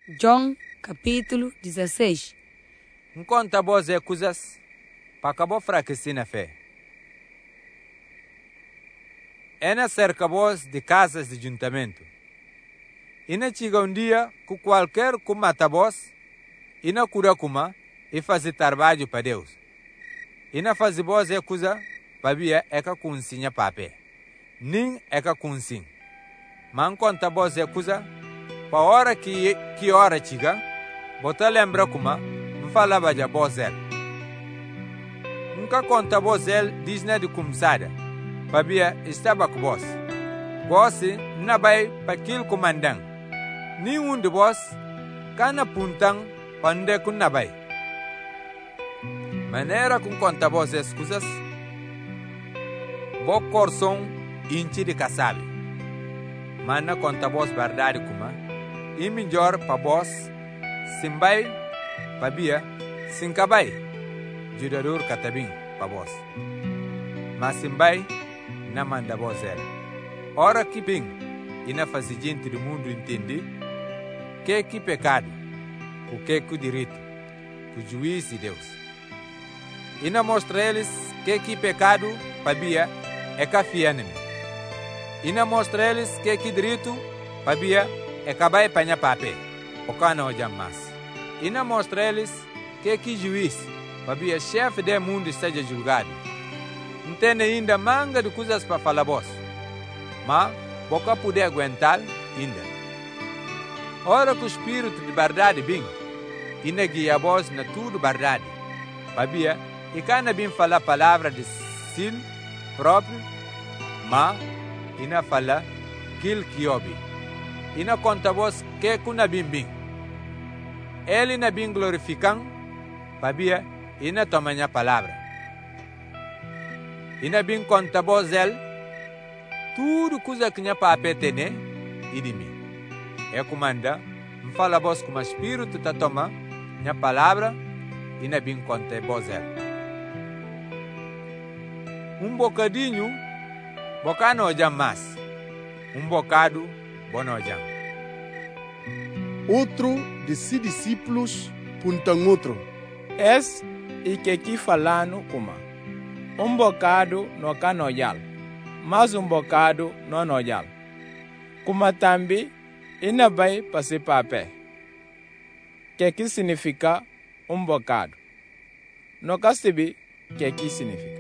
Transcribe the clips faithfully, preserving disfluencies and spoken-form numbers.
João capítulo dezesseis. Enquanto vós é coisas, para acabar fraquecer na fé. É na cerca vós de casas de juntamento. E na chega um dia que qualquer que mata vós, e na cura kuma, e fazer trabalho para Deus. E na fazer vós é coisa, para via é que consinha papé. Nem é que consin. Mas enquanto vós é coisa, para hora que, que hora chega, bota lembra kuma, me fala baja vós é. Nunca conta vós é, diz na de começada. Pabia estava com vós. Vós não vai para aquele comandante. Nenhum de vós cana puntang pande com não vai. Maneira com conta vós as coisas. Bo corson inchi de casabe. Mana conta vós verdade kuma. E melhor para vós simbai pabia sincabai. Judador catabim para vós. Mas simbai na manda vós é. Ora que bem, e na fazer gente do mundo entender que é que pecado, o que é que o direito, o juiz de Deus. E na mostra eles que é que pecado, pabia, é cafianeme. E na mostra eles que é que direito, pabia, é cabai panha papé, o cano jamais. E na mostra eles que é que juiz, pabia, chefe do mundo esteja julgado. Não tem ainda manga de coisas para falar vós. Mas, boca poder aguentar ainda. Ora que o Espírito de verdade vem, e na guia vós na tudo verdade. Babia, e cana bem falar a palavra de si próprio, mas, e na fala, aquilo que ouve. E na conta vós que kuna bem bem. Ele na bem glorificando, babia, e na tamanha palavra. E na bem conta vós ele, tudo coisa que nha papé tene, e de mim. É comanda, me fala vós como Espírito ta toma, nha palavra, e na bem conta vós ele. Um bocadinho, bocano jamais. Um bocado, bonojam. Outro de si discípulos puntam outro. Es e que aqui falando como. Um bocado no canoial, mas um bocado no noial. Como também, ainda vai para ser papé. Que que significa um bocado? No castibe, que que significa?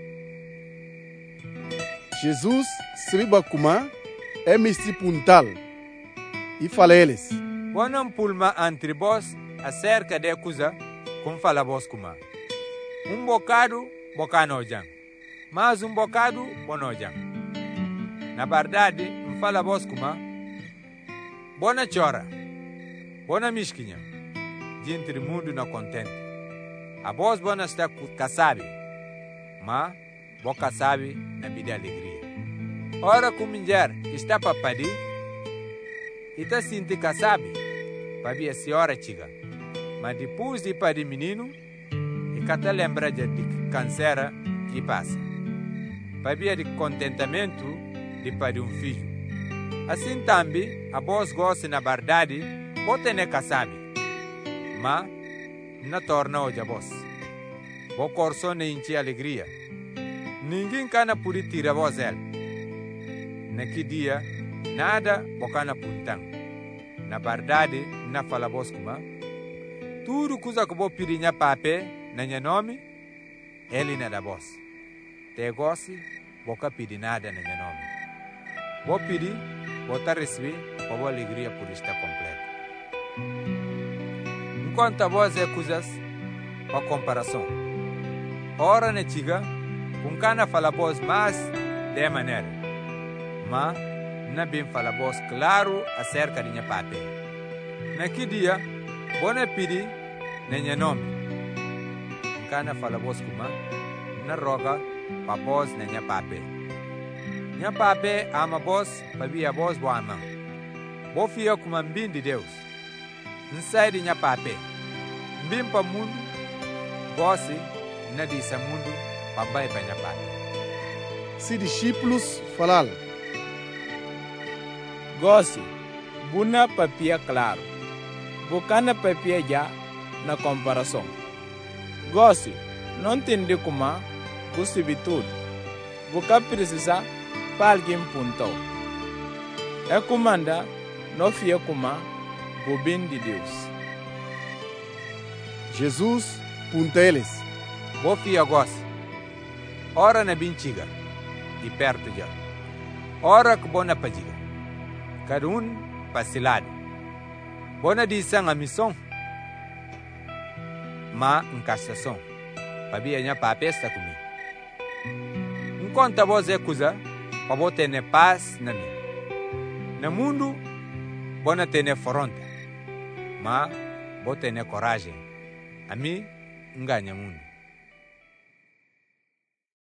Jesus sabe como é missi puntal. E fala eles. Bonam pulma entre vós acerca de coisa, como fala vós como. Um bocado, bocanojam. Mas um bocado, bonojam. Na verdade, me fala vós como. Bona chora. Bona misquinha. Gente do mundo não contente. A vós bona está casabe. Mas, boca sabe na vida alegria. Ora que mulher está para parir. E está sinto casabe. Para ver a senhora chiga. Mas depois de parir menino. E cata lembra de câncer que passa. Para ver de contentamento de parir um filho. Assim também, a vós gosta na verdade, pode nem casabe. Mas, não torna hoje a vós. Vou coração nem enche alegria. Ninguém cana por tirar vós ele. Naquele dia, nada bocana puntang. Na verdade, não fala vós como. Tudo coisa que vou pedir na papé, na minha nome, ele não dá vós. Te goste, boca pedir nada na minha nome. Vou pedir, vou receber, vou alegria por estar completo. Enquanto a vós é coisas, para comparação. Ora na chiga, com cana fala vós mais de maneira. Mas, não bem fala vós claro acerca de minha papé. Naquele dia, vou pedir na minha nome. Com cana fala vós como, na roga, para vós na minha papé. Minha papé ama vós, para via vós vou amar. Vou fiar como um bem de Deus. Não sai de minha papé. Bem para o mundo, vós não disse mundo, para vai para minha papé. Se discípulos falar. Goste, buna papia claro. Bucana papia já na comparação. Gosse, não tem de como possibilidade. Buca precisa para alguém pontou. É comanda, não fia como o bem de Deus. Jesus punta eles. Bo fia gos. Ora na binchiga. E perto já. Ora que bona pajiga. Cada um pasilado. Bona disang a missão. Ma encastação. Pabia nya papesta comigo. Enquanto vos é coisa, para vos ter paz na mim. No mundo, bona ter fronte. Mas vos ter coragem. A mim, enganha mundo.